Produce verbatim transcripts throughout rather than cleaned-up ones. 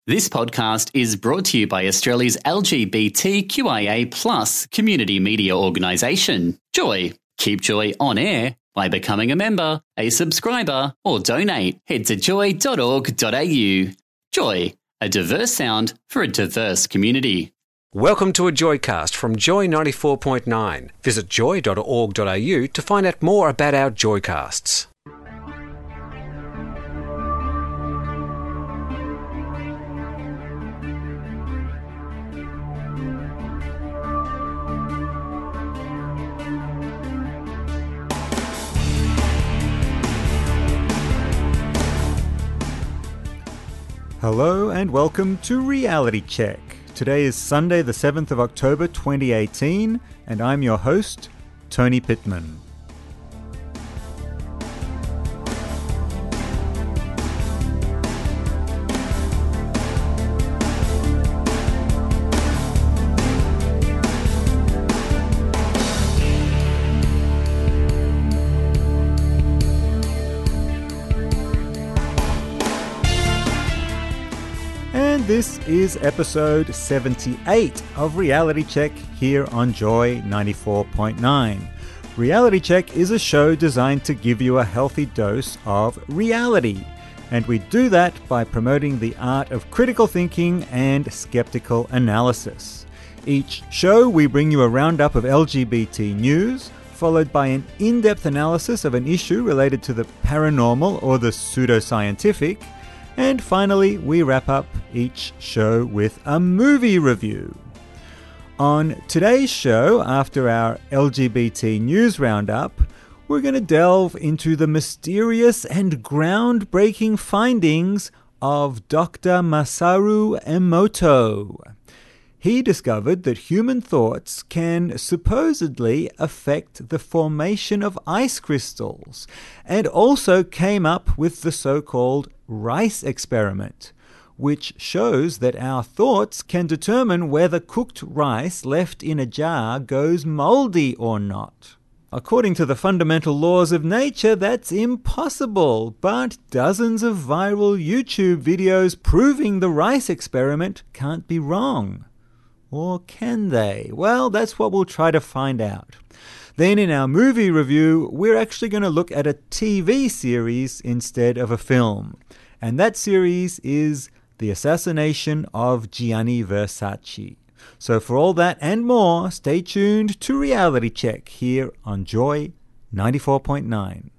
This podcast is brought to you by Australia's L G B T Q I A plus community media organisation, Joy. Keep Joy on air by becoming a member, a subscriber, or donate. Head to joy dot org dot a u. Joy, a diverse sound for a diverse community. Welcome to a Joycast from Joy ninety-four point nine. Visit joy dot org dot a u to find out more about our Joycasts. Hello and welcome to Reality Check. Today is Sunday the seventh of October twenty eighteen and I'm your host, Tony Pittman. This is episode seventy-eight of Reality Check here on Joy ninety-four point nine. Reality Check is a show designed to give you a healthy dose of reality. And we do that by promoting the art of critical thinking and skeptical analysis. Each show we bring you a roundup of L G B T news, followed by an in-depth analysis of an issue related to the paranormal or the pseudoscientific. And finally, we wrap up each show with a movie review. On today's show, after our L G B T news roundup, we're going to delve into the mysterious and groundbreaking findings of Doctor Masaru Emoto. He discovered that human thoughts can supposedly affect the formation of ice crystals, and also came up with the so-called rice experiment, which shows that our thoughts can determine whether cooked rice left in a jar goes moldy or not. According to the fundamental laws of nature, that's impossible, but dozens of viral YouTube videos proving the rice experiment can't be wrong. Or can they? Well, that's what we'll try to find out. Then in our movie review, we're actually going to look at a T V series instead of a film. And that series is The Assassination of Gianni Versace. So for all that and more, stay tuned to Reality Check here on Joy ninety-four point nine.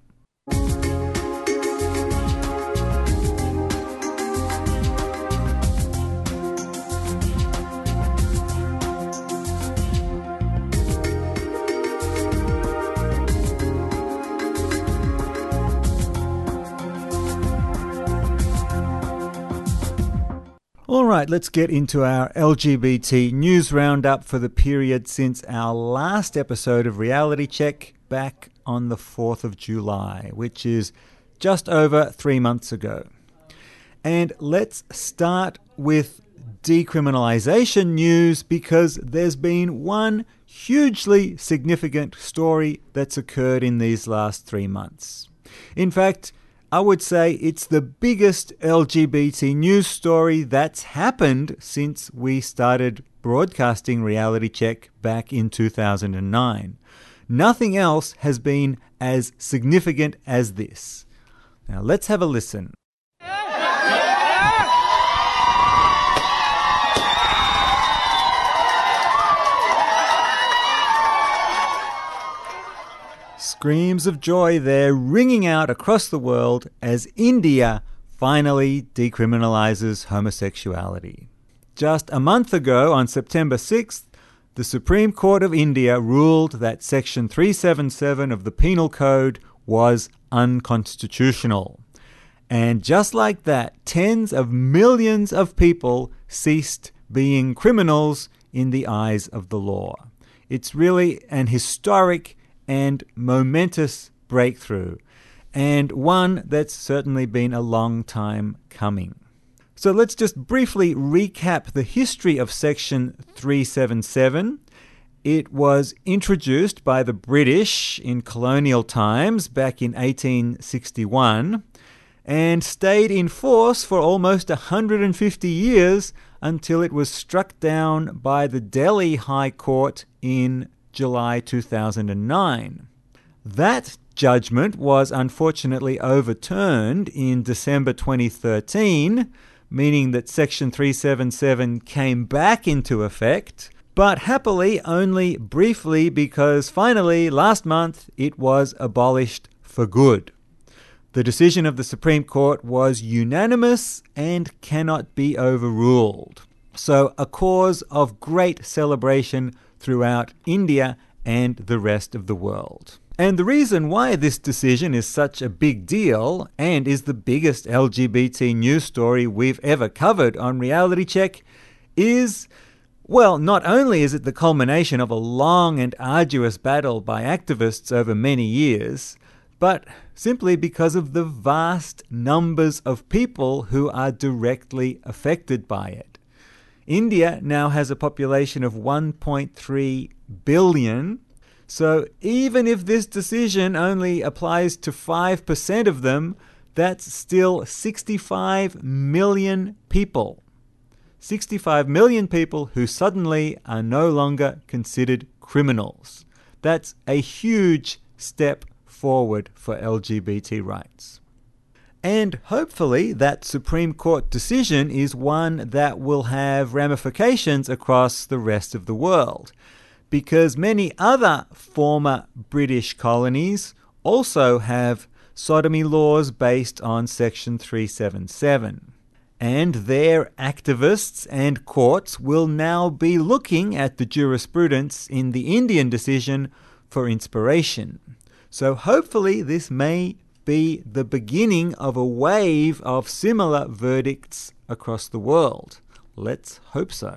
All right, let's get into our L G B T news roundup for the period since our last episode of Reality Check back on the fourth of July, which is just over three months ago. And let's start with decriminalization news because there's been one hugely significant story that's occurred in these last three months. In fact, I would say it's the biggest L G B T news story that's happened since we started broadcasting Reality Check back in two thousand nine. Nothing else has been as significant as this. Now let's have a listen. Screams of joy there ringing out across the world as India finally decriminalizes homosexuality. Just a month ago, on September sixth, the Supreme Court of India ruled that Section three seventy-seven of the Penal Code was unconstitutional. And just like that, tens of millions of people ceased being criminals in the eyes of the law. It's really an historic and momentous breakthrough, and one that's certainly been a long time coming. So let's just briefly recap the history of Section three seventy-seven. It was introduced by the British in colonial times back in eighteen sixty-one, and stayed in force for almost one hundred fifty years until it was struck down by the Delhi High Court in July two thousand nine. That judgment was unfortunately overturned in December twenty thirteen, meaning that Section three seventy-seven came back into effect, but happily only briefly, because finally last month it was abolished for good. The decision of the Supreme Court was unanimous and cannot be overruled. So a cause of great celebration throughout India and the rest of the world. And the reason why this decision is such a big deal and is the biggest L G B T news story we've ever covered on Reality Check is, well, not only is it the culmination of a long and arduous battle by activists over many years, but simply because of the vast numbers of people who are directly affected by it. India now has a population of one point three billion. So even if this decision only applies to five percent of them, that's still sixty-five million people. sixty-five million people who suddenly are no longer considered criminals. That's a huge step forward for L G B T rights. And hopefully that Supreme Court decision is one that will have ramifications across the rest of the world, because many other former British colonies also have sodomy laws based on Section three seventy-seven. And their activists and courts will now be looking at the jurisprudence in the Indian decision for inspiration. So hopefully this may be the beginning of a wave of similar verdicts across the world. Let's hope so.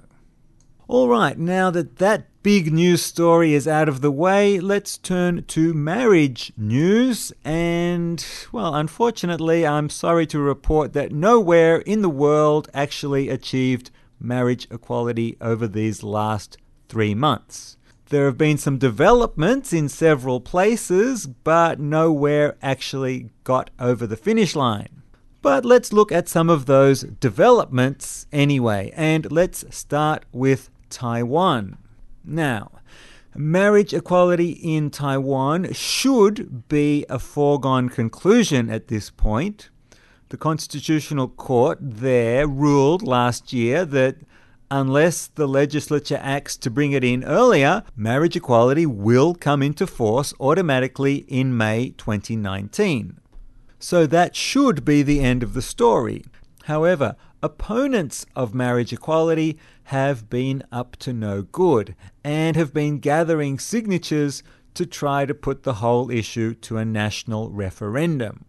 All right, now that that big news story is out of the way, let's turn to marriage news. And, well, unfortunately, I'm sorry to report that nowhere in the world actually achieved marriage equality over these last three months. There have been some developments in several places, but nowhere actually got over the finish line. But let's look at some of those developments anyway, and let's start with Taiwan. Now, marriage equality in Taiwan should be a foregone conclusion at this point. The Constitutional Court there ruled last year that unless the legislature acts to bring it in earlier, marriage equality will come into force automatically in May twenty nineteen. So that should be the end of the story. However, opponents of marriage equality have been up to no good and have been gathering signatures to try to put the whole issue to a national referendum.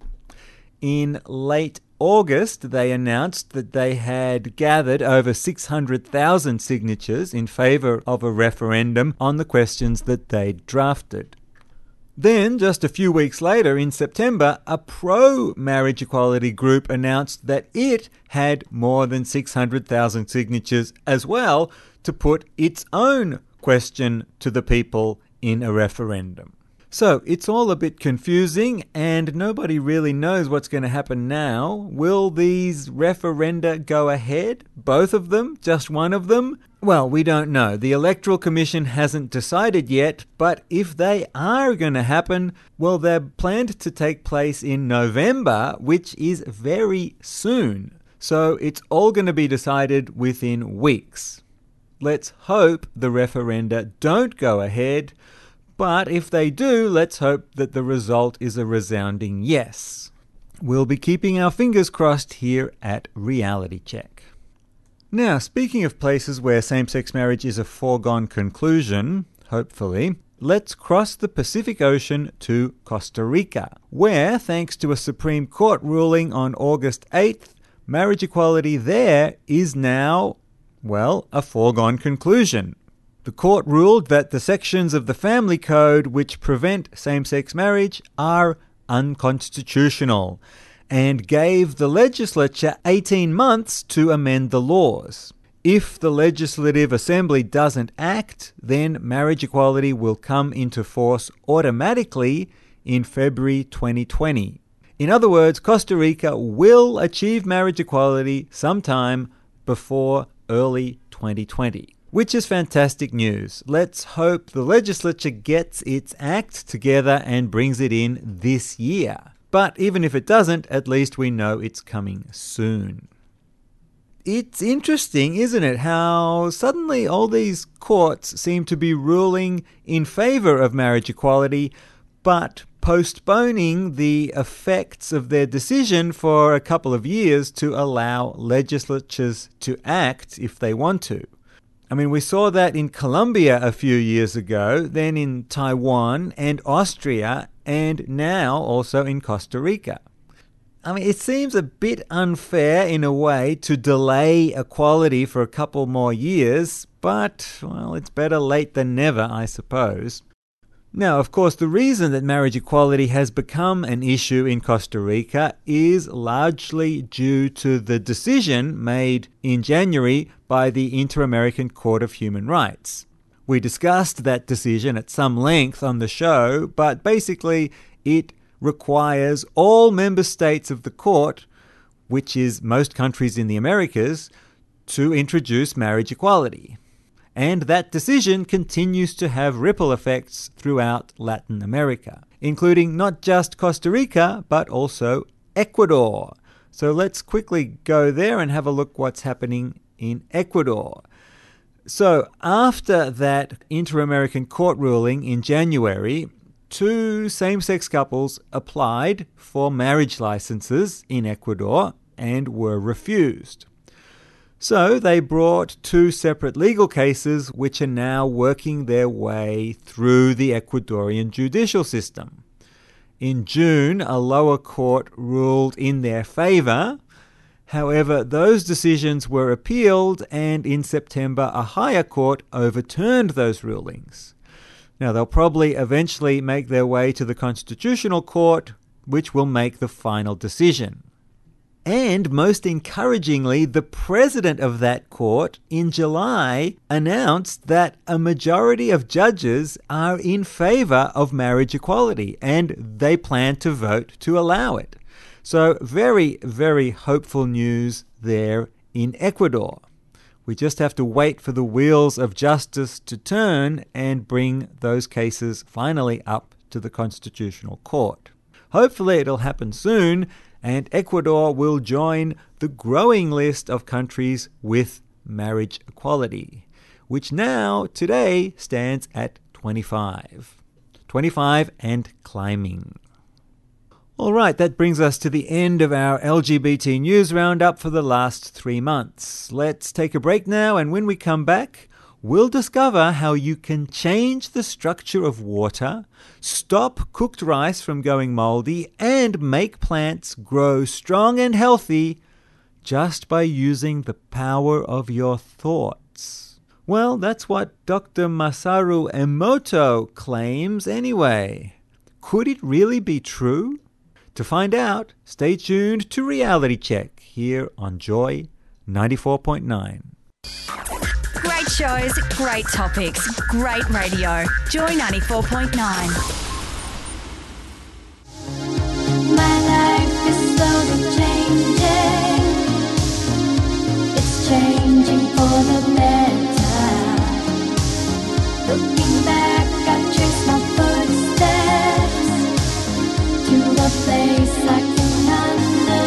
In late August, they announced that they had gathered over six hundred thousand signatures in favor of a referendum on the questions that they'd drafted. Then, just a few weeks later, in September, a pro-marriage equality group announced that it had more than six hundred thousand signatures as well to put its own question to the people in a referendum. So it's all a bit confusing and nobody really knows what's going to happen now. Will these referenda go ahead? Both of them? Just one of them? Well, we don't know. The Electoral Commission hasn't decided yet, but if they are going to happen, well, they're planned to take place in November, which is very soon. So it's all going to be decided within weeks. Let's hope the referenda don't go ahead. But if they do, let's hope that the result is a resounding yes. We'll be keeping our fingers crossed here at Reality Check. Now, speaking of places where same-sex marriage is a foregone conclusion, hopefully, let's cross the Pacific Ocean to Costa Rica, where, thanks to a Supreme Court ruling on August eighth, marriage equality there is now, well, a foregone conclusion. The court ruled that the sections of the Family Code which prevent same-sex marriage are unconstitutional and gave the legislature eighteen months to amend the laws. If the Legislative Assembly doesn't act, then marriage equality will come into force automatically in February twenty twenty. In other words, Costa Rica will achieve marriage equality sometime before early twenty twenty. Which is fantastic news. Let's hope the legislature gets its act together and brings it in this year. But even if it doesn't, at least we know it's coming soon. It's interesting, isn't it, how suddenly all these courts seem to be ruling in favor of marriage equality, but postponing the effects of their decision for a couple of years to allow legislatures to act if they want to. I mean, we saw that in Colombia a few years ago, then in Taiwan and Austria, and now also in Costa Rica. I mean, it seems a bit unfair in a way to delay equality for a couple more years, but, well, it's better late than never, I suppose. Now, of course, the reason that marriage equality has become an issue in Costa Rica is largely due to the decision made in January by the Inter-American Court of Human Rights. We discussed that decision at some length on the show, but basically it requires all member states of the court, which is most countries in the Americas, to introduce marriage equality. And that decision continues to have ripple effects throughout Latin America, including not just Costa Rica, but also Ecuador. So let's quickly go there and have a look what's happening in Ecuador. So after that Inter-American Court ruling in January, two same-sex couples applied for marriage licenses in Ecuador and were refused. So they brought two separate legal cases which are now working their way through the Ecuadorian judicial system. In June, a lower court ruled in their favor. However, those decisions were appealed, and in September, a higher court overturned those rulings. Now, they'll probably eventually make their way to the Constitutional Court, which will make the final decision. And most encouragingly, the president of that court in July announced that a majority of judges are in favor of marriage equality, and they plan to vote to allow it. So very, very hopeful news there in Ecuador. We just have to wait for the wheels of justice to turn and bring those cases finally up to the Constitutional Court. Hopefully it'll happen soon, and Ecuador will join the growing list of countries with marriage equality, which now, today, stands at twenty-five. twenty-five and climbing. All right, that brings us to the end of our L G B T news roundup for the last three months. Let's take a break now, and when we come back, we'll discover how you can change the structure of water, stop cooked rice from going moldy, and make plants grow strong and healthy just by using the power of your thoughts. Well, that's what Doctor Masaru Emoto claims anyway. Could it really be true? To find out, stay tuned to Reality Check here on Joy ninety-four point nine. Great shows, great topics, great radio. Joy ninety-four point nine. My life is slowly changing. It's changing for the better. Looking back, I trace my footsteps to a place I can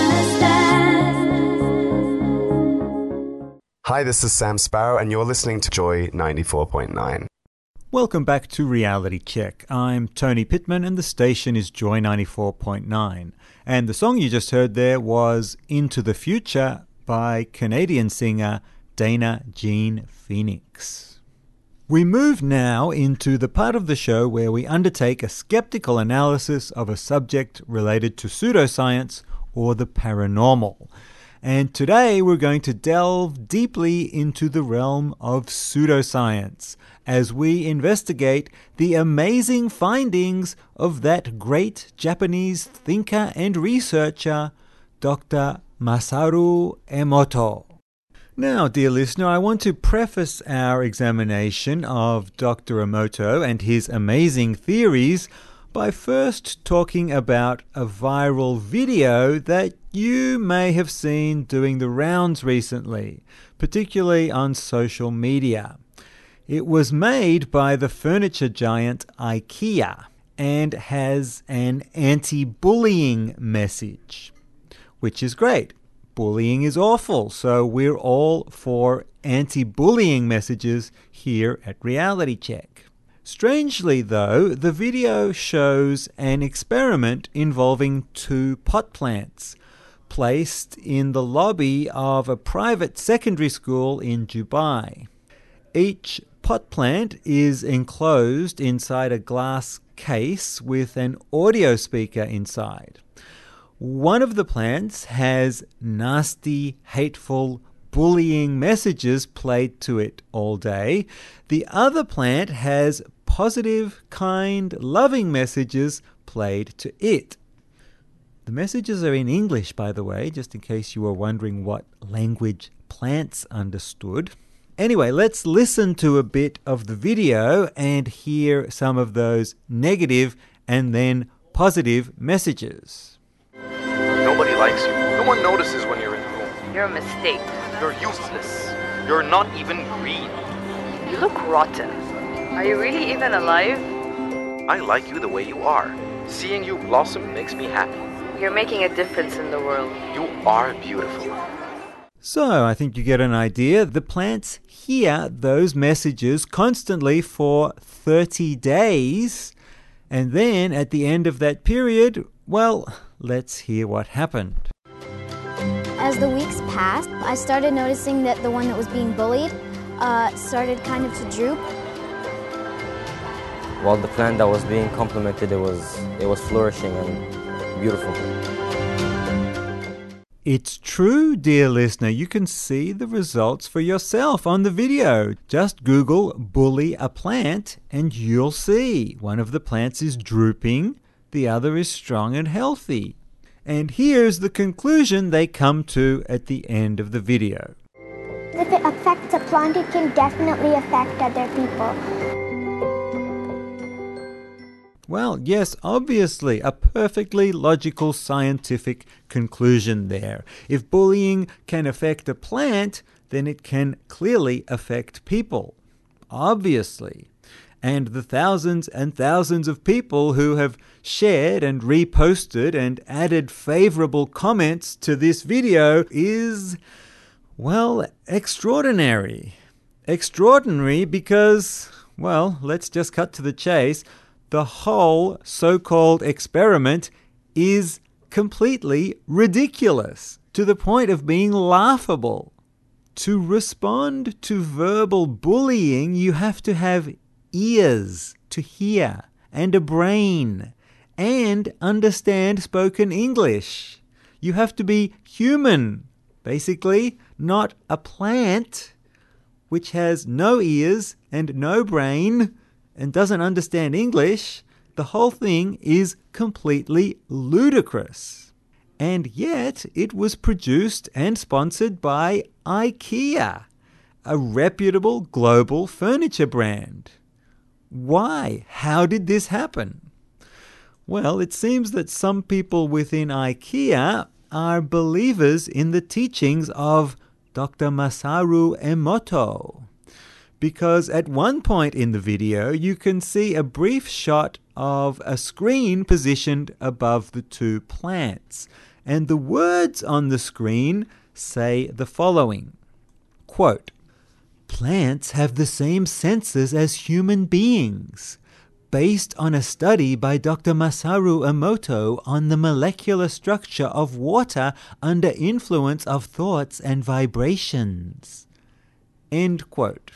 understand. Hi, this is Sam Sparrow, and you're listening to Joy ninety-four point nine. Welcome back to Reality Check. I'm Tony Pittman, and the station is Joy ninety-four point nine. And the song you just heard there was Into the Future by Canadian singer Dana Jean Phoenix. We move now into the part of the show where we undertake a skeptical analysis of a subject related to pseudoscience or the paranormal. And today we're going to delve deeply into the realm of pseudoscience as we investigate the amazing findings of that great Japanese thinker and researcher, Doctor Masaru Emoto. Now, dear listener, I want to preface our examination of Doctor Emoto and his amazing theories by first talking about a viral video that you may have seen doing the rounds recently, particularly on social media. It was made by the furniture giant IKEA and has an anti-bullying message, which is great. Bullying is awful, so we're all for anti-bullying messages here at Reality Check. Strangely, though, the video shows an experiment involving two pot plants placed in the lobby of a private secondary school in Dubai. Each pot plant is enclosed inside a glass case with an audio speaker inside. One of the plants has nasty, hateful, bullying messages played to it all day. The other plant has positive, kind, loving messages played to it. The messages are in English, by the way, just in case you were wondering what language plants understood. Anyway, let's listen to a bit of the video and hear some of those negative and then positive messages. Nobody likes you. No one notices when you're in the room. You're a mistake. You're useless. You're not even green. You look rotten. Are you really even alive? I like you the way you are. Seeing you blossom makes me happy. You're making a difference in the world. You are beautiful. So, I think you get an idea. The plants hear those messages constantly for thirty days. And then, at the end of that period, well, let's hear what happened. As the weeks passed, I started noticing that the one that was being bullied uh, started kind of to droop. While the plant that was being complimented, it was it was flourishing and beautiful. It's true, dear listener. You can see the results for yourself on the video. Just Google bully a plant and you'll see. One of the plants is drooping, the other is strong and healthy. And here's the conclusion they come to at the end of the video. If it affects a plant, it can definitely affect other people. Well, yes, obviously, a perfectly logical scientific conclusion there. If bullying can affect a plant, then it can clearly affect people. Obviously. And the thousands and thousands of people who have shared and reposted and added favorable comments to this video is, well, extraordinary. Extraordinary because, well, let's just cut to the chase. The whole so-called experiment is completely ridiculous, to the point of being laughable. To respond to verbal bullying, you have to have ears to hear, and a brain, and understand spoken English. You have to be human, basically, not a plant, which has no ears and no brain, and doesn't understand English. The whole thing is completely ludicrous. And yet it was produced and sponsored by IKEA, a reputable global furniture brand. Why? How did this happen? Well, it seems that some people within IKEA are believers in the teachings of Doctor Masaru Emoto. Because at one point in the video, you can see a brief shot of a screen positioned above the two plants. And the words on the screen say the following, quote, "Plants have the same senses as human beings. Based on a study by Doctor Masaru Emoto on the molecular structure of water under influence of thoughts and vibrations." End quote.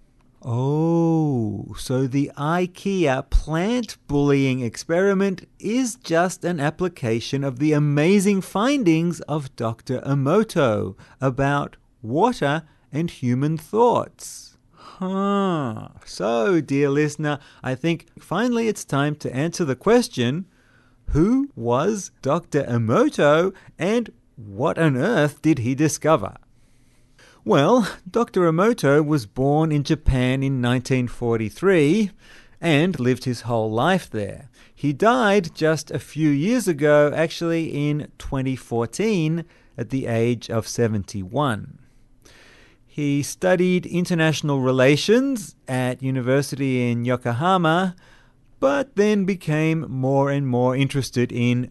Oh, so the IKEA plant bullying experiment is just an application of the amazing findings of Doctor Emoto about water and human thoughts. Huh. So, dear listener, I think finally it's time to answer the question, who was Doctor Emoto and what on earth did he discover? Well, Doctor Emoto was born in Japan in nineteen forty-three, and lived his whole life there. He died just a few years ago, actually in twenty fourteen, at the age of seventy-one. He studied international relations at university in Yokohama, but then became more and more interested in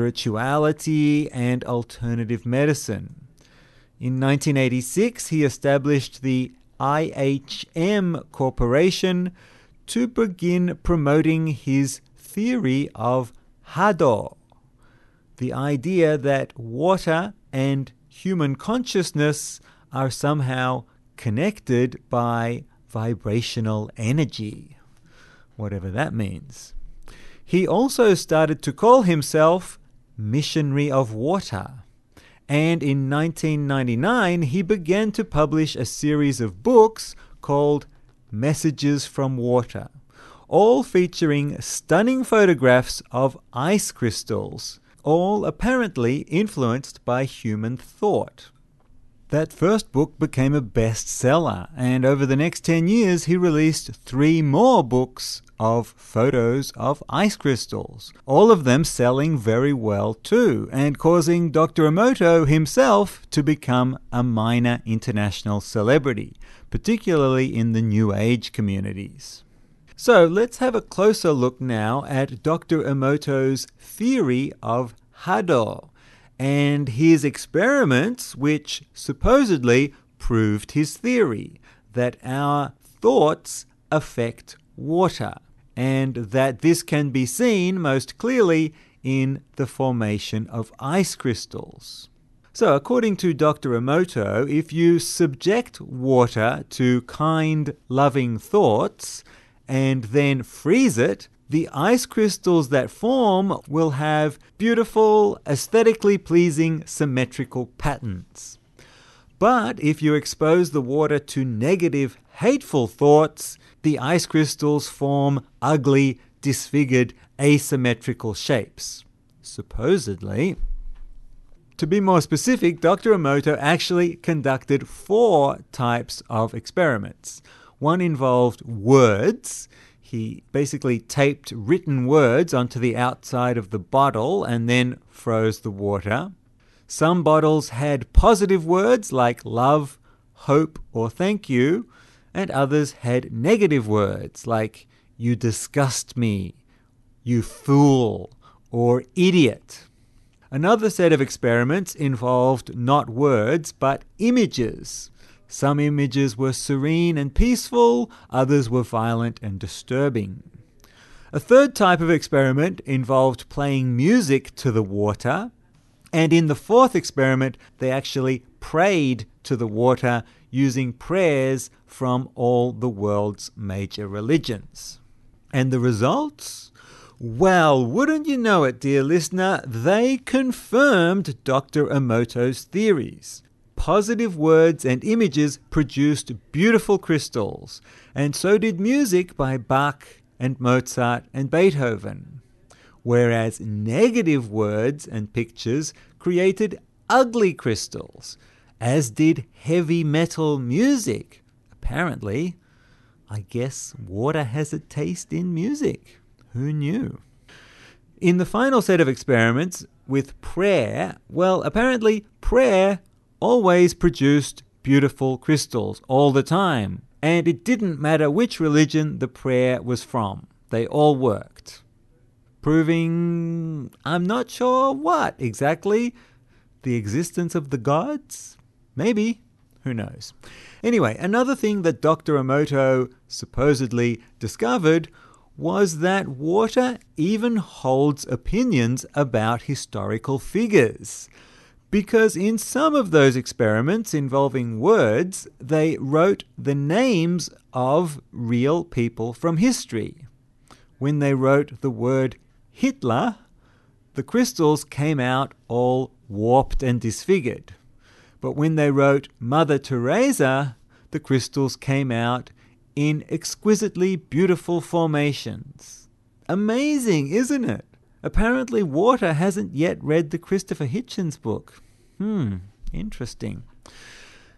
spirituality and alternative medicine. In nineteen eighty-six, he established the I H M Corporation to begin promoting his theory of Hado, the idea that water and human consciousness are somehow connected by vibrational energy, whatever that means. He also started to call himself Missionary of Water, and in nineteen ninety-nine he began to publish a series of books called Messages from Water, all featuring stunning photographs of ice crystals, all apparently influenced by human thought. That first book became a bestseller, and over the next ten years he released three more books of photos of ice crystals, all of them selling very well too, and causing Doctor Emoto himself to become a minor international celebrity, particularly in the New Age communities. So let's have a closer look now at Doctor Emoto's theory of Hado, and his experiments which supposedly proved his theory that our thoughts affect water, and that this can be seen most clearly in the formation of ice crystals. So according to Doctor Emoto, if you subject water to kind, loving thoughts and then freeze it, the ice crystals that form will have beautiful, aesthetically pleasing, symmetrical patterns. But if you expose the water to negative, hateful thoughts, the ice crystals form ugly, disfigured, asymmetrical shapes. Supposedly. To be more specific, Doctor Emoto actually conducted four types of experiments. One involved words. He basically taped written words onto the outside of the bottle and then froze the water. Some bottles had positive words like love, hope, or thank you, and others had negative words like you disgust me, you fool, or idiot. Another set of experiments involved not words but images. Some images were serene and peaceful, others were violent and disturbing. A third type of experiment involved playing music to the water, and in the fourth experiment, they actually prayed to the water using prayers from all the world's major religions. And the results? Well, wouldn't you know it, dear listener, they confirmed Doctor Emoto's theories. Positive words and images produced beautiful crystals, and so did music by Bach and Mozart and Beethoven. Whereas negative words and pictures created ugly crystals, as did heavy metal music. Apparently, I guess water has a taste in music. Who knew? In the final set of experiments with prayer, well, apparently prayer always produced beautiful crystals all the time, and it didn't matter which religion the prayer was from. They all worked. Proving, I'm not sure what exactly, the existence of the gods? Maybe. Who knows? Anyway, another thing that Doctor Emoto supposedly discovered was that water even holds opinions about historical figures. Because in some of those experiments involving words, they wrote the names of real people from history. When they wrote the word Hitler, the crystals came out all warped and disfigured. But when they wrote Mother Teresa, the crystals came out in exquisitely beautiful formations. Amazing, isn't it? Apparently water hasn't yet read the Christopher Hitchens book. Hmm, interesting.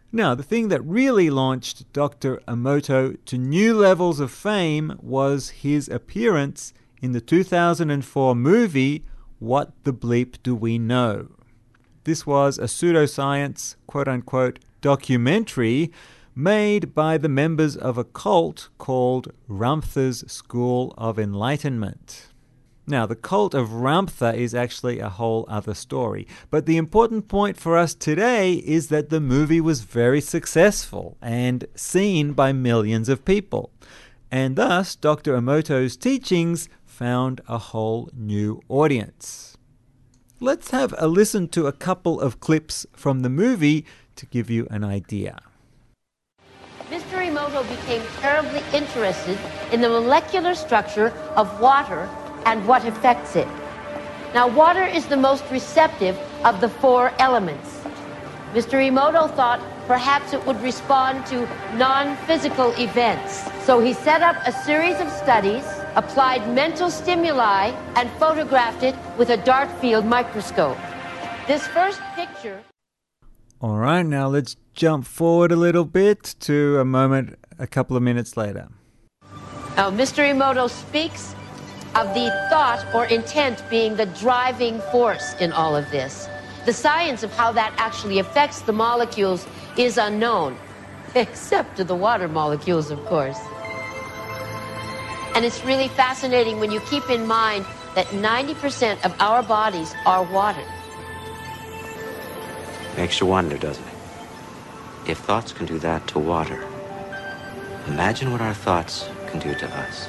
Now, the thing that really launched Doctor Emoto to new levels of fame was his appearance in the two thousand four movie, What the Bleep Do We Know? This was a pseudoscience, quote-unquote, documentary made by the members of a cult called Ramtha's School of Enlightenment. Now, the cult of Ramtha is actually a whole other story, but the important point for us today is that the movie was very successful and seen by millions of people, and thus Doctor Emoto's teachings found a whole new audience. Let's have a listen to a couple of clips from the movie to give you an idea. Mister Emoto became terribly interested in the molecular structure of water and what affects it. Now, water is the most receptive of the four elements. Mister Emoto thought perhaps it would respond to non-physical events. So he set up a series of studies, applied mental stimuli, and photographed it with a dark field microscope. This first picture... All right, now let's jump forward a little bit to a moment a couple of minutes later. Now, Mister Emoto speaks of the thought or intent being the driving force in all of this. The science of how that actually affects the molecules is unknown, except to the water molecules, of course. And it's really fascinating when you keep in mind that ninety percent of our bodies are water. Makes you wonder, doesn't it? If thoughts can do that to water, imagine what our thoughts can do to us.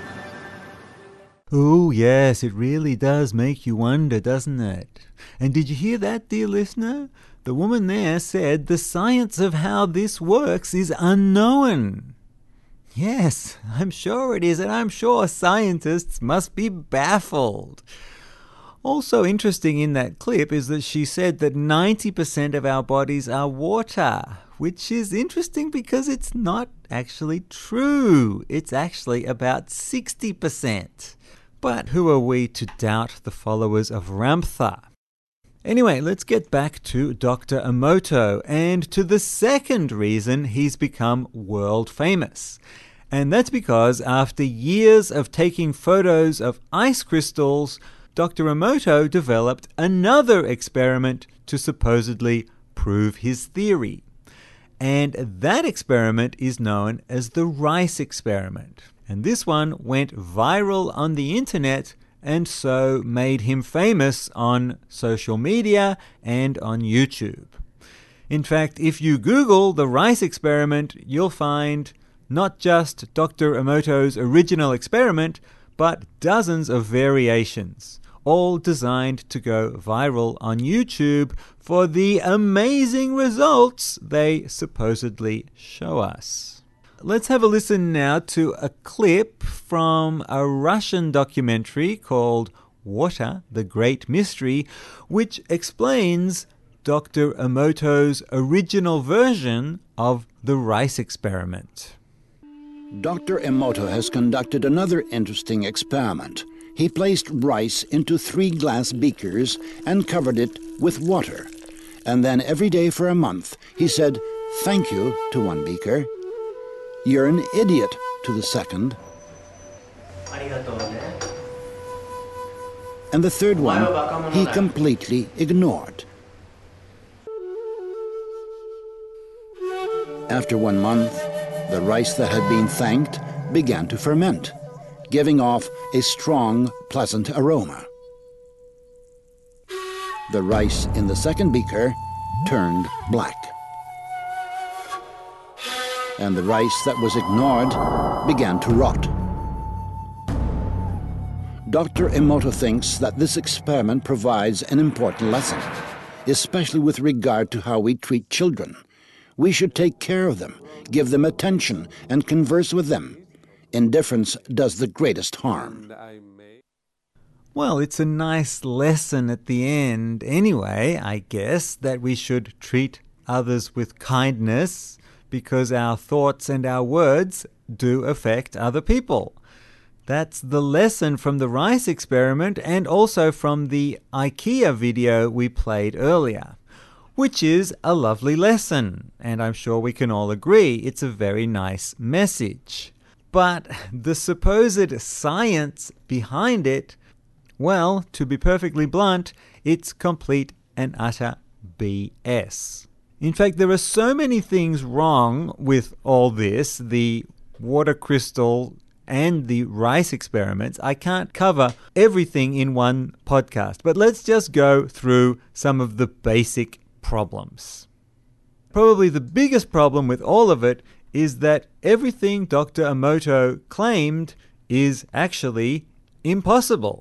Oh, yes, it really does make you wonder, doesn't it? And did you hear that, dear listener? The woman there said the science of how this works is unknown. Yes, I'm sure it is, and I'm sure scientists must be baffled. Also interesting in that clip is that she said that ninety percent of our bodies are water, which is interesting because it's not actually true. It's actually about sixty percent. But who are we to doubt the followers of Ramtha? Anyway, let's get back to Doctor Emoto and to the second reason he's become world famous. And that's because after years of taking photos of ice crystals, Doctor Emoto developed another experiment to supposedly prove his theory. And that experiment is known as the rice experiment. And this one went viral on the internet and so made him famous on social media and on YouTube. In fact, if you Google the rice experiment, you'll find not just Doctor Emoto's original experiment, but dozens of variations, all designed to go viral on YouTube for the amazing results they supposedly show us. Let's have a listen now to a clip from a Russian documentary called Water, the Great Mystery, which explains Doctor Emoto's original version of the rice experiment. Doctor Emoto has conducted another interesting experiment. He placed rice into three glass beakers and covered it with water. And then every day for a month, he said, "Thank you," to one beaker. "You're an idiot," to the second. And the third one, he completely ignored. After one month, the rice that had been thanked began to ferment, giving off a strong, pleasant aroma. The rice in the second beaker turned black. And the rice that was ignored began to rot. Doctor Emoto thinks that this experiment provides an important lesson, especially with regard to how we treat children. We should take care of them, give them attention, and converse with them. Indifference does the greatest harm. Well, it's a nice lesson at the end anyway, I guess, that we should treat others with kindness, because our thoughts and our words do affect other people. That's the lesson from the rice experiment and also from the IKEA video we played earlier. which is a lovely lesson, and I'm sure we can all agree it's a very nice message. But the supposed science behind it, well, to be perfectly blunt, it's complete and utter B S. In fact, there are so many things wrong with all this, the water crystal and the rice experiments. I can't cover everything in one podcast, but let's just go through some of the basic problems. Probably the biggest problem with all of it is that everything Doctor Emoto claimed is actually impossible.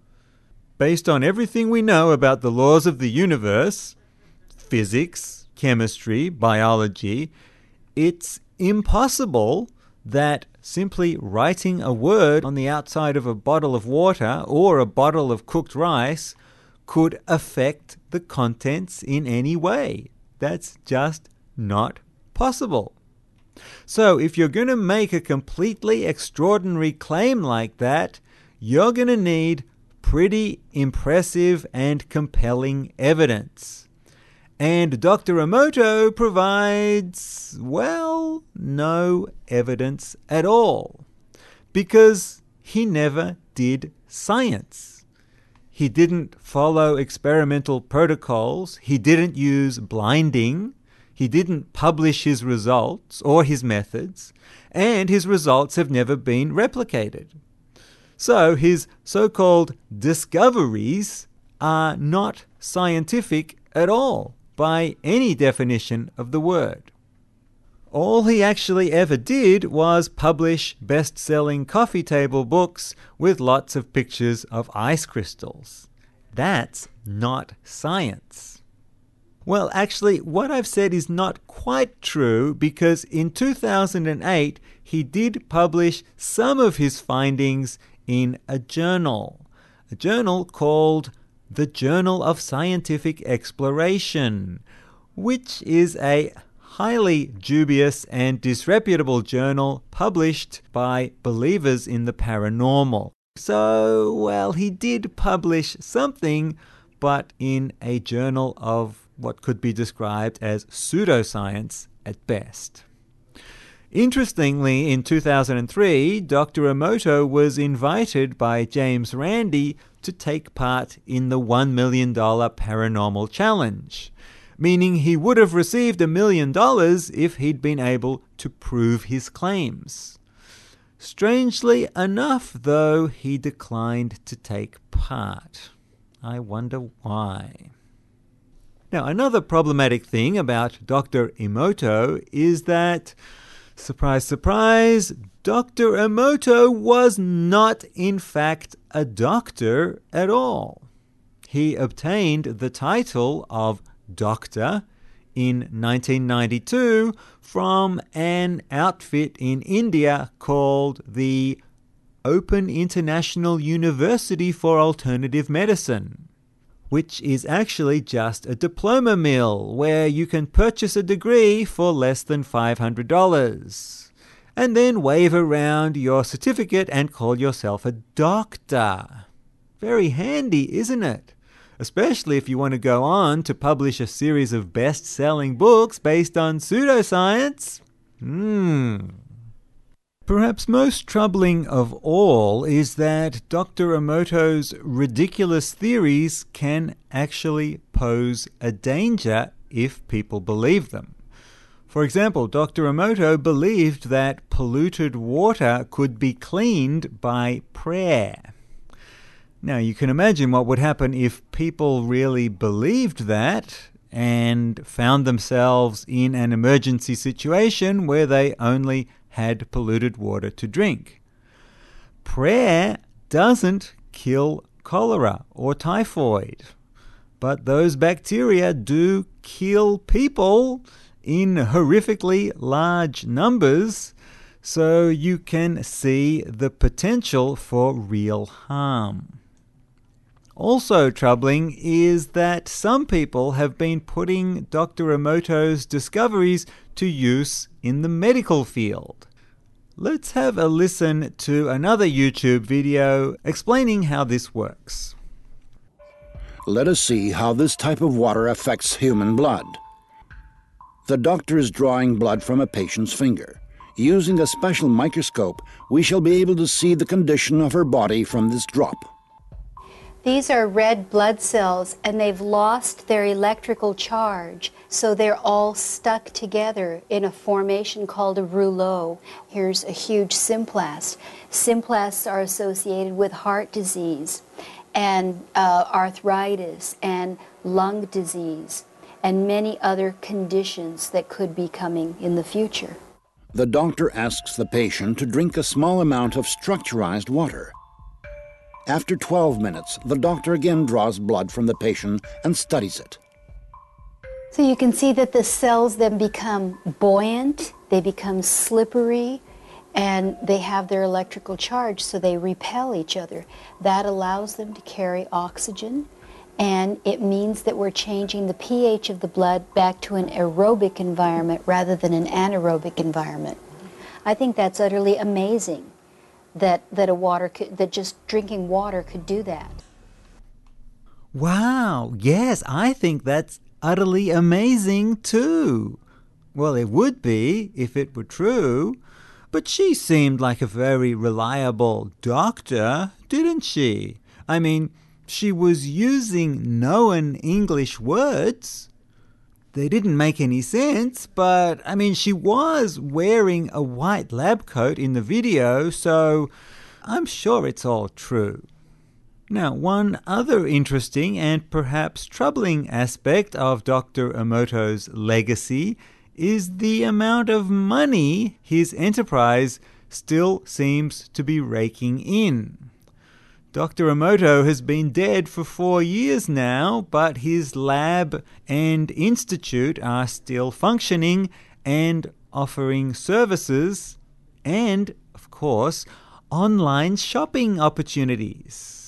Based on everything we know about the laws of the universe, physics, chemistry, biology, it's impossible that simply writing a word on the outside of a bottle of water or a bottle of cooked rice could affect the contents in any way. That's just not possible. So if you're going to make a completely extraordinary claim like that, you're going to need pretty impressive and compelling evidence. And Doctor Emoto provides, well, no evidence at all, because he never did science. He didn't follow experimental protocols, he didn't use blinding, he didn't publish his results or his methods, and his results have never been replicated. So his so-called discoveries are not scientific at all, by any definition of the word. All he actually ever did was publish best-selling coffee table books with lots of pictures of ice crystals. That's not science. Well, actually, what I've said is not quite true, because in two thousand eight he did publish some of his findings in a journal, a journal called the Journal of Scientific Exploration, which is a highly dubious and disreputable journal published by believers in the paranormal. So, well, he did publish something, but in a journal of what could be described as pseudoscience at best. Interestingly, in two thousand three, Doctor Emoto was invited by James Randi to take part in the one million dollars Paranormal Challenge, meaning he would have received a million dollars if he'd been able to prove his claims. Strangely enough, though, he declined to take part. I wonder why. Now, another problematic thing about Doctor Emoto is that, surprise, surprise, Doctor Emoto was not, in fact, a doctor at all. He obtained the title of doctor in nineteen ninety-two from an outfit in India called the Open International University for Alternative Medicine, which is actually just a diploma mill where you can purchase a degree for less than five hundred dollars. And then wave around your certificate and call yourself a doctor. Very handy, isn't it? Especially if you want to go on to publish a series of best-selling books based on pseudoscience. Hmm. Perhaps most troubling of all is that Doctor Emoto's ridiculous theories can actually pose a danger if people believe them. For example, Doctor Emoto believed that polluted water could be cleaned by prayer. Now, you can imagine what would happen if people really believed that and found themselves in an emergency situation where they only had polluted water to drink. Prayer doesn't kill cholera or typhoid, but those bacteria do kill people in horrifically large numbers, so you can see the potential for real harm. Also troubling is that some people have been putting Doctor Emoto's discoveries to use in the medical field. Let's have a listen to another YouTube video explaining how this works. Let us see how this type of water affects human blood. The doctor is drawing blood from a patient's finger. Using a special microscope, we shall be able to see the condition of her body from this drop. These are red blood cells, and they've lost their electrical charge, so they're all stuck together in a formation called a rouleau. Here's a huge symplast. Symplasts are associated with heart disease and uh, arthritis and lung disease and many other conditions that could be coming in the future. The doctor asks the patient to drink a small amount of structurized water. After twelve minutes, the doctor again draws blood from the patient and studies it. So you can see that the cells then become buoyant, they become slippery, and they have their electrical charge, so they repel each other. That allows them to carry oxygen, and it means that we're changing the pH of the blood back to an aerobic environment rather than an anaerobic environment. I think that's utterly amazing. That, that a water could, that just drinking water could do that. Wow, yes, I think that's utterly amazing too. Well, it would be if it were true, but she seemed like a very reliable doctor, didn't she? I mean, she was using known English words. They didn't make any sense, but, I mean, she was wearing a white lab coat in the video, so I'm sure it's all true. Now, one other interesting and perhaps troubling aspect of Doctor Emoto's legacy is the amount of money his enterprise still seems to be raking in. Doctor Emoto has been dead for four years now, but his lab and institute are still functioning and offering services and, of course, online shopping opportunities.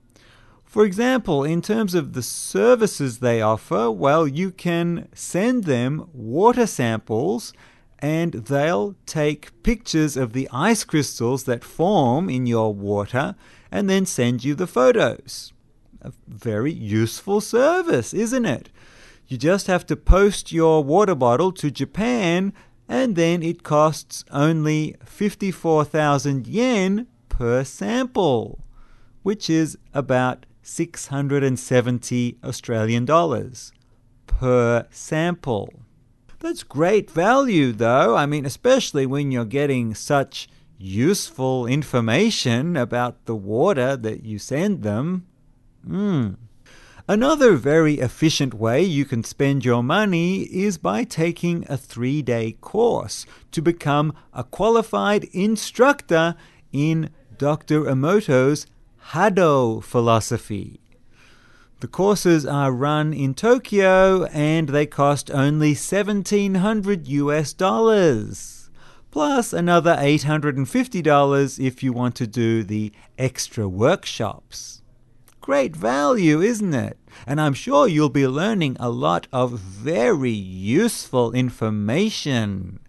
For example, in terms of the services they offer, well, you can send them water samples and they'll take pictures of the ice crystals that form in your water and then send you the photos. A very useful service, isn't it? You just have to post your water bottle to Japan, and then it costs only fifty-four thousand yen per sample, which is about six hundred seventy Australian dollars per sample. That's great value, though. I mean, especially when you're getting such useful information about the water that you send them. Mm. Another very efficient way you can spend your money is by taking a three-day course to become a qualified instructor in Doctor Emoto's Hado philosophy. The courses are run in Tokyo and they cost only seventeen hundred US dollars. Plus another eight hundred fifty dollars if you want to do the extra workshops. Great value, isn't it? And I'm sure you'll be learning a lot of very useful information.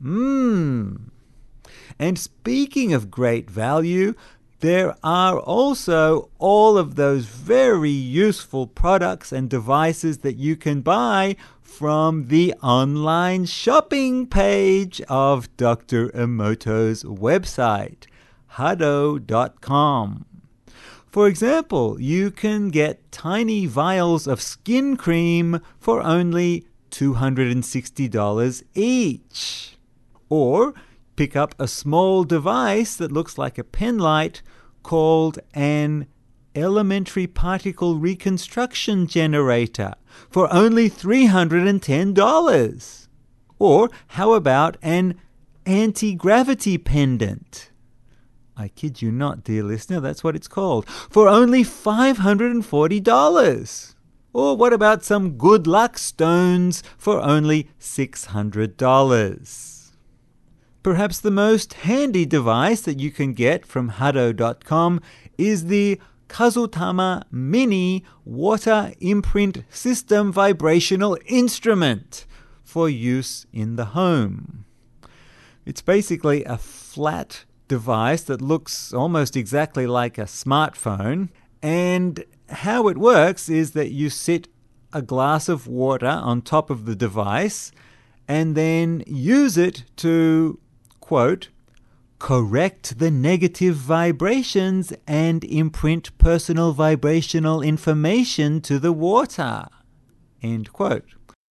Mmm. And speaking of great value, there are also all of those very useful products and devices that you can buy from the online shopping page of Doctor Emoto's website, hado dot com. For example, you can get tiny vials of skin cream for only two hundred sixty dollars each. Or pick up a small device that looks like a pen light called an elementary particle reconstruction generator for only three hundred ten dollars. Or how about an anti-gravity pendant? I kid you not, dear listener, that's what it's called, for only five hundred forty dollars. Or what about some good luck stones for only six hundred dollars? Perhaps the most handy device that you can get from hado dot com is the Kazutama Mini Water Imprint System Vibrational Instrument for use in the home. It's basically a flat device that looks almost exactly like a smartphone, and how it works is that you sit a glass of water on top of the device and then use it to, quote, correct the negative vibrations and imprint personal vibrational information to the water, end quote.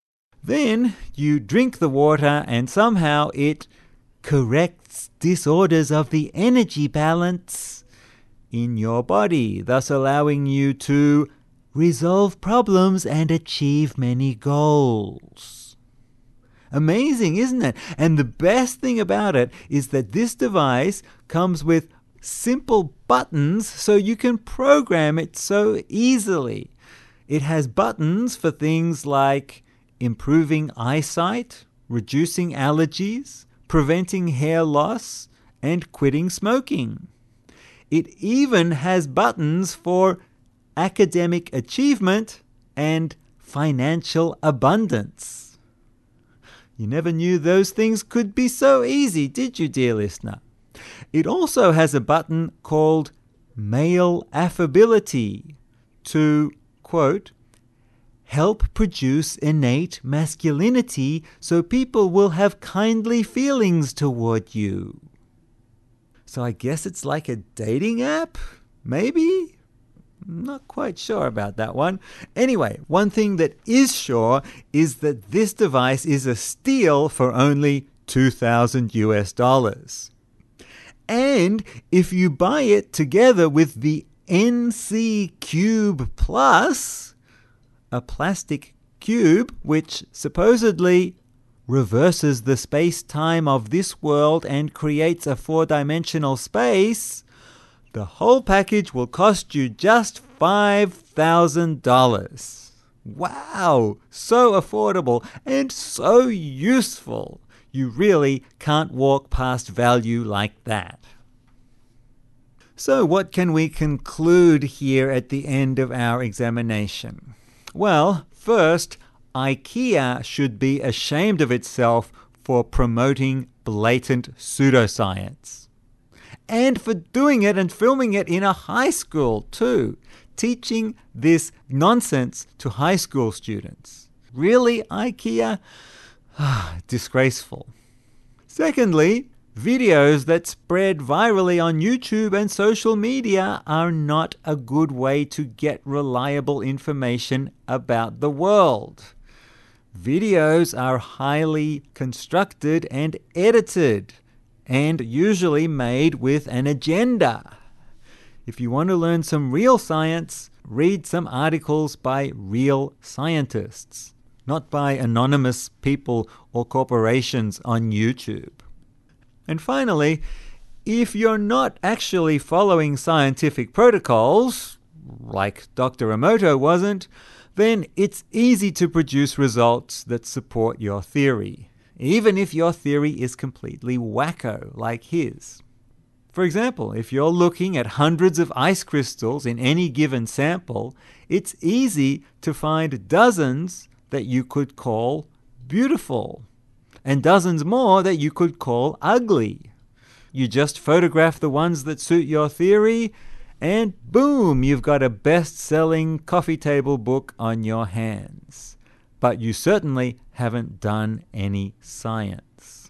Then you drink the water and somehow it corrects disorders of the energy balance in your body, thus allowing you to resolve problems and achieve many goals. Amazing, isn't it? And the best thing about it is that this device comes with simple buttons so you can program it so easily. It has buttons for things like improving eyesight, reducing allergies, preventing hair loss, and quitting smoking. It even has buttons for academic achievement and financial abundance. You never knew those things could be so easy, did you, dear listener? It also has a button called Male Affability to, quote, help produce innate masculinity so people will have kindly feelings toward you. So I guess it's like a dating app? Maybe? Not quite sure about that one. Anyway, one thing that is sure is that this device is a steal for only two thousand US dollars. And if you buy it together with the N C Cube Plus, a plastic cube which supposedly reverses the space-time of this world and creates a four-dimensional space, the whole package will cost you just five thousand dollars. Wow! So affordable and so useful. You really can't walk past value like that. So what can we conclude here at the end of our examination? Well, first, IKEA should be ashamed of itself for promoting blatant pseudoscience. And for doing it and filming it in a high school too, teaching this nonsense to high school students. Really, IKEA? Disgraceful. Secondly, videos that spread virally on YouTube and social media are not a good way to get reliable information about the world. Videos are highly constructed and edited, and usually made with an agenda. If you want to learn some real science, read some articles by real scientists, not by anonymous people or corporations on YouTube. And finally, if you're not actually following scientific protocols, like Doctor Emoto wasn't, then it's easy to produce results that support your theory, even if your theory is completely wacko like his. For example, if you're looking at hundreds of ice crystals in any given sample, it's easy to find dozens that you could call beautiful, and dozens more that you could call ugly. You just photograph the ones that suit your theory, and boom, you've got a best-selling coffee table book on your hands. But you certainly haven't done any science.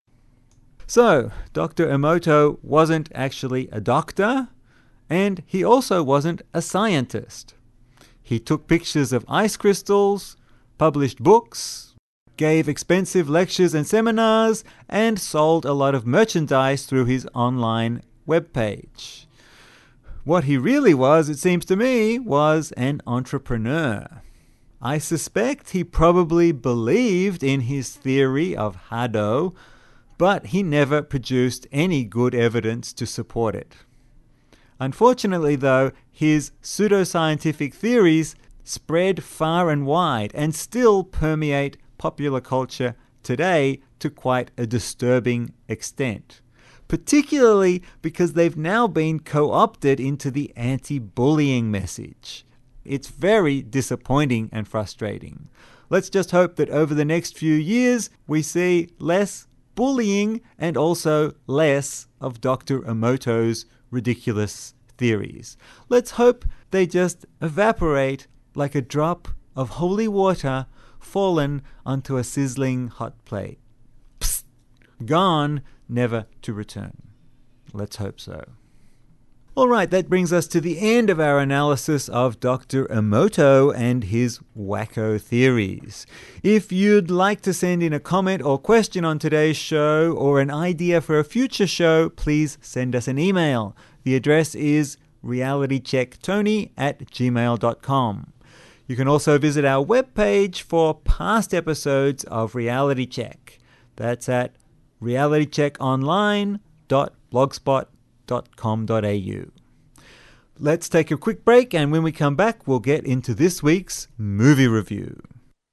So, Doctor Emoto wasn't actually a doctor, and he also wasn't a scientist. He took pictures of ice crystals, published books, gave expensive lectures and seminars, and sold a lot of merchandise through his online webpage. What he really was, it seems to me, was an entrepreneur. I suspect he probably believed in his theory of Haddo, but he never produced any good evidence to support it. Unfortunately, though, his pseudoscientific theories spread far and wide and still permeate popular culture today to quite a disturbing extent, particularly because they've now been co-opted into the anti-bullying message. It's very disappointing and frustrating. Let's just hope that over the next few years we see less bullying and also less of Doctor Emoto's ridiculous theories. Let's hope they just evaporate like a drop of holy water fallen onto a sizzling hot plate. Psst, gone, never to return. Let's hope so. All right, that brings us to the end of our analysis of Doctor Emoto and his wacko theories. If you'd like to send in a comment or question on today's show or an idea for a future show, please send us an email. The address is realitychecktony at gmail dot com. You can also visit our webpage for past episodes of Reality Check. That's at reality check online dot blogspot dot com dot a u. Let's take a quick break, and when we come back, we'll get into this week's movie review.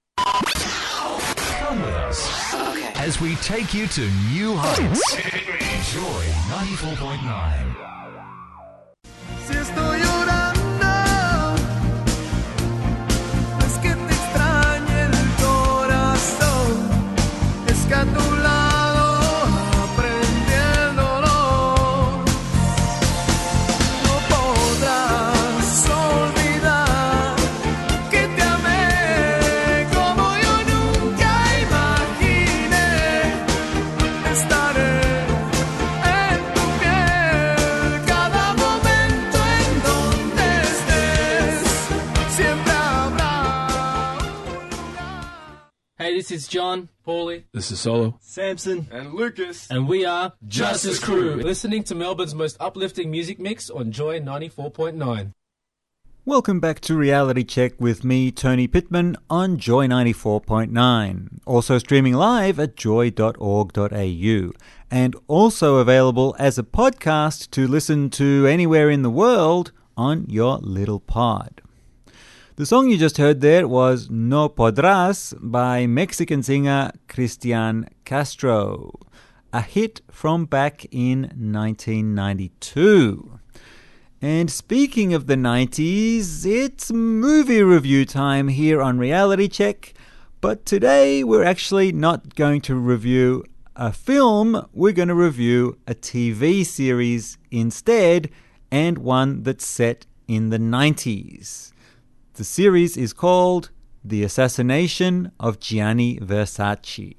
Come with us okay. as we take you to new heights. Joy ninety-four point nine. Si estoy llorando, es que te extraña el corazón, es que a tu lado aprendí el dolor. No podrás olvidar que te amé como yo nunca imaginé. Estaré en tu piel cada momento en donde estés. Siempre habrá un lugar. Hey, this is John, Paulie, This is Solo. Samson, And Lucas. and we are Justice Crew. listening to Melbourne's most uplifting music mix on Joy ninety-four point nine. Welcome back to Reality Check with me, Tony Pittman, on Joy ninety-four point nine. Also streaming live at joy dot org dot a u. And also available as a podcast to listen to anywhere in the world on your little pod. The song you just heard there was No Podrás by Mexican singer Cristian Castro, a hit from back in nineteen ninety-two. And speaking of the nineties, it's movie review time here on Reality Check, but today we're actually not going to review a film, we're going to review a T V series instead, and one that's set in the nineties. The series is called The Assassination of Gianni Versace.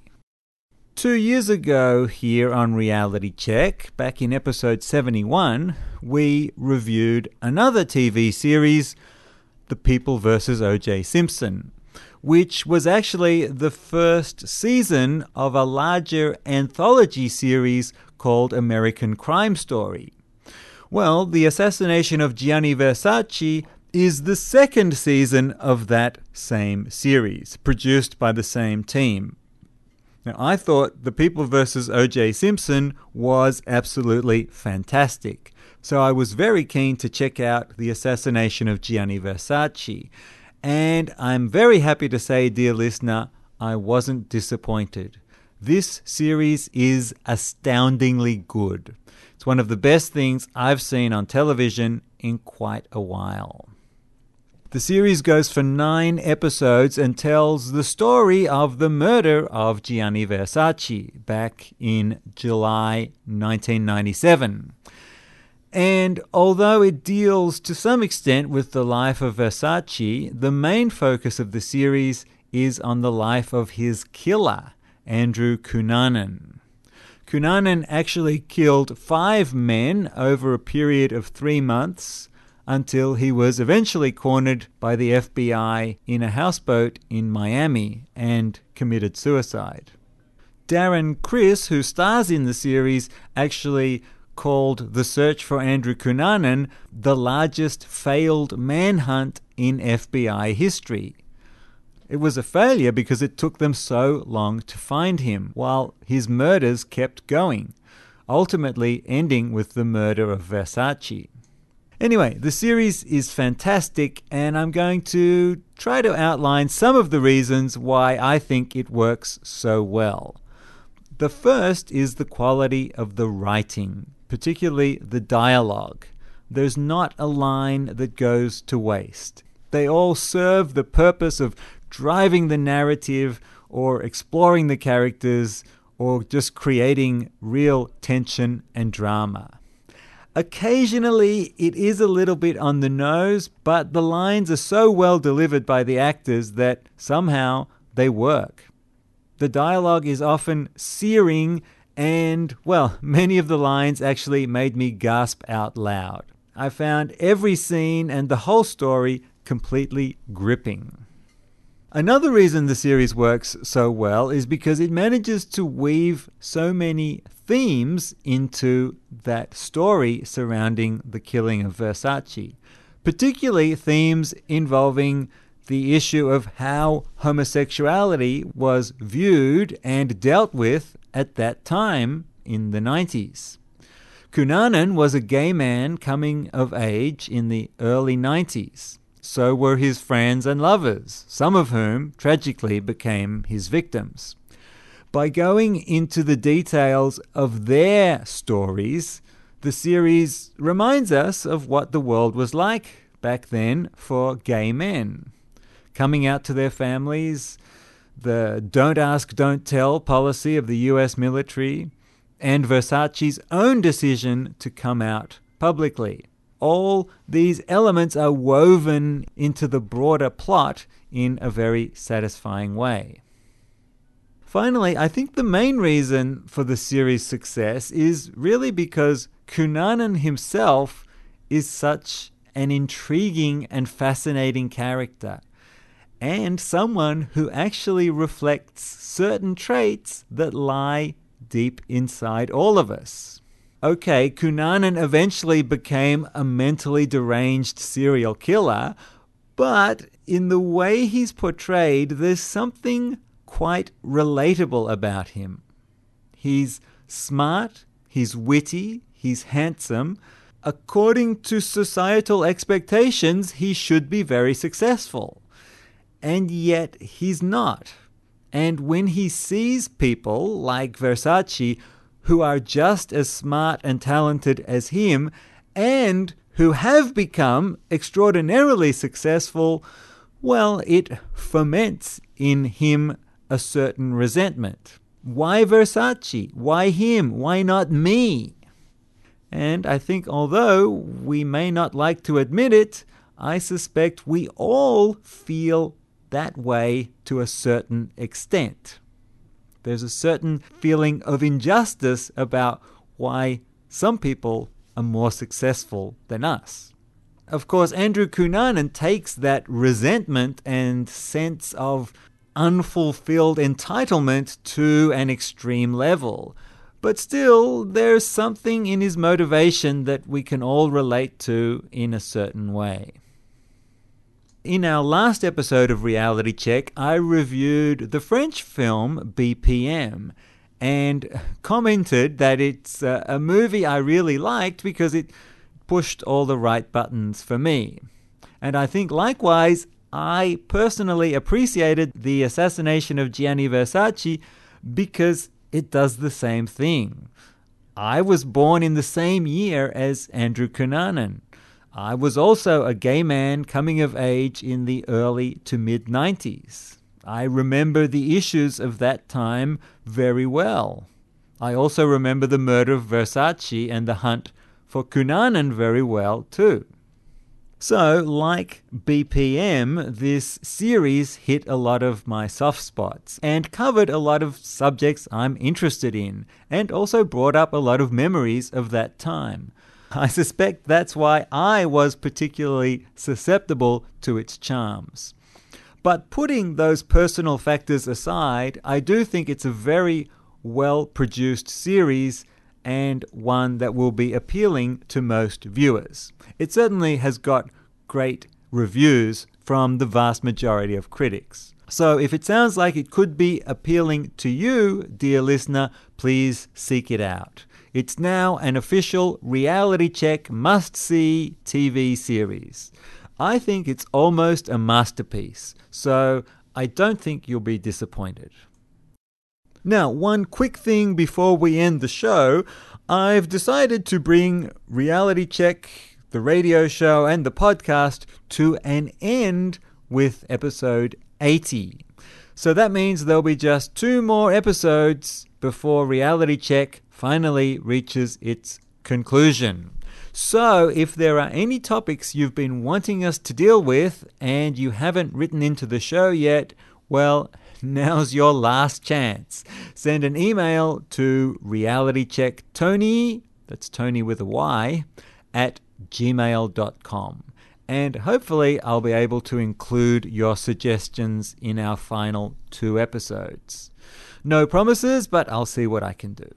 Two years ago here on Reality Check, back in episode seventy-one, we reviewed another T V series, The People versus O J Simpson, which was actually the first season of a larger anthology series called American Crime Story. Well, The Assassination of Gianni Versace is the second season of that same series, produced by the same team. Now, I thought The People versus O J Simpson was absolutely fantastic, so I was very keen to check out The Assassination of Gianni Versace. And I'm very happy to say, dear listener, I wasn't disappointed. This series is astoundingly good. It's one of the best things I've seen on television in quite a while. The series goes for nine episodes and tells the story of the murder of Gianni Versace back in July nineteen ninety-seven. And although it deals to some extent with the life of Versace, the main focus of the series is on the life of his killer, Andrew Cunanan. Cunanan actually killed five men over a period of three months until he was eventually cornered by the F B I in a houseboat in Miami and committed suicide. Darren Criss, who stars in the series, actually called the search for Andrew Cunanan the largest failed manhunt in F B I history. It was a failure because it took them so long to find him, while his murders kept going, ultimately ending with the murder of Versace. Anyway, the series is fantastic, and I'm going to try to outline some of the reasons why I think it works so well. The first is the quality of the writing, particularly the dialogue. There's not a line that goes to waste. They all serve the purpose of driving the narrative or exploring the characters or just creating real tension and drama. Occasionally, it is a little bit on the nose, but the lines are so well delivered by the actors that somehow they work. The dialogue is often searing, and, well, many of the lines actually made me gasp out loud. I found every scene and the whole story completely gripping. Another reason the series works so well is because it manages to weave so many themes into that story surrounding the killing of Versace, particularly themes involving the issue of how homosexuality was viewed and dealt with at that time in the nineties. Cunanan was a gay man coming of age in the early nineties. So were his friends and lovers, some of whom tragically became his victims. By going into the details of their stories, the series reminds us of what the world was like back then for gay men. Coming out to their families, the don't ask, don't tell policy of the U S military, and Versace's own decision to come out publicly. All these elements are woven into the broader plot in a very satisfying way. Finally, I think the main reason for the series' success is really because Cunanan himself is such an intriguing and fascinating character, and someone who actually reflects certain traits that lie deep inside all of us. Okay, Cunanan eventually became a mentally deranged serial killer, but in the way he's portrayed, there's something quite relatable about him. He's smart, he's witty, he's handsome. According to societal expectations, he should be very successful. And yet he's not. And when he sees people like Versace who are just as smart and talented as him, and who have become extraordinarily successful, well, it foments in him a certain resentment. Why Versace? Why him? Why not me? And I think although we may not like to admit it, I suspect we all feel that way to a certain extent. There's a certain feeling of injustice about why some people are more successful than us. Of course, Andrew Cunanan takes that resentment and sense of unfulfilled entitlement to an extreme level. But still, there's something in his motivation that we can all relate to in a certain way. In our last episode of Reality Check, I reviewed the French film B P M and commented that it's a, a movie I really liked because it pushed all the right buttons for me. And I think likewise, I personally appreciated The Assassination of Gianni Versace because it does the same thing. I was born in the same year as Andrew Cunanan. I was also a gay man coming of age in the early to mid-nineties. I remember the issues of that time very well. I also remember the murder of Versace and the hunt for Cunanan very well too. So, like B P M, this series hit a lot of my soft spots and covered a lot of subjects I'm interested in, and also brought up a lot of memories of that time. I suspect that's why I was particularly susceptible to its charms. But putting those personal factors aside, I do think it's a very well-produced series and one that will be appealing to most viewers. It certainly has got great reviews from the vast majority of critics. So if it sounds like it could be appealing to you, dear listener, please seek it out. It's now an official Reality Check must-see T V series. I think it's almost a masterpiece, so I don't think you'll be disappointed. Now, one quick thing before we end the show. I've decided to bring Reality Check, the radio show, and the podcast to an end with episode eighty. So that means there'll be just two more episodes before Reality Check finally reaches its conclusion. So if there are any topics you've been wanting us to deal with and you haven't written into the show yet, well, now's your last chance. Send an email to realitychecktony, that's Tony with a Y, at gmail dot com. And hopefully I'll be able to include your suggestions in our final two episodes. No promises, but I'll see what I can do.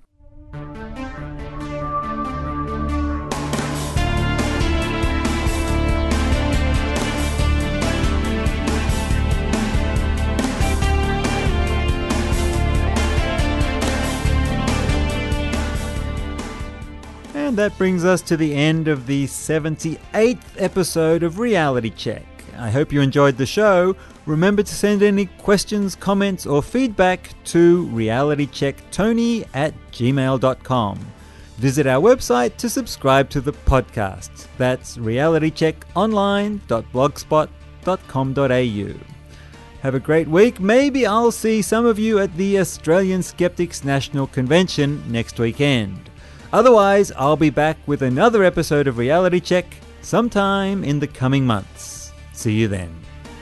And that brings us to the end of the seventy-eighth episode of Reality Check. I hope you enjoyed the show. Remember to send any questions, comments, or feedback to realitychecktony at gmail dot com. Visit our website to subscribe to the podcast. That's reality check online dot blogspot dot com dot a u. Have a great week. Maybe I'll see some of you at the Australian Skeptics National Convention next weekend. Otherwise, I'll be back with another episode of Reality Check sometime in the coming months. See you then.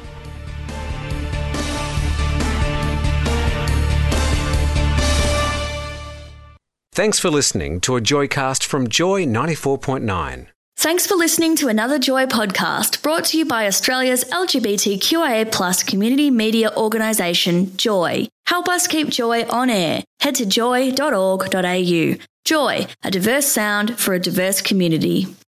Thanks for listening to a Joycast from Joy ninety-four point nine. Thanks for listening to another Joy podcast brought to you by Australia's L G B T Q I A plus community media organisation, Joy. Help us keep Joy on air. Head to joy dot org dot a u. Joy, a diverse sound for a diverse community.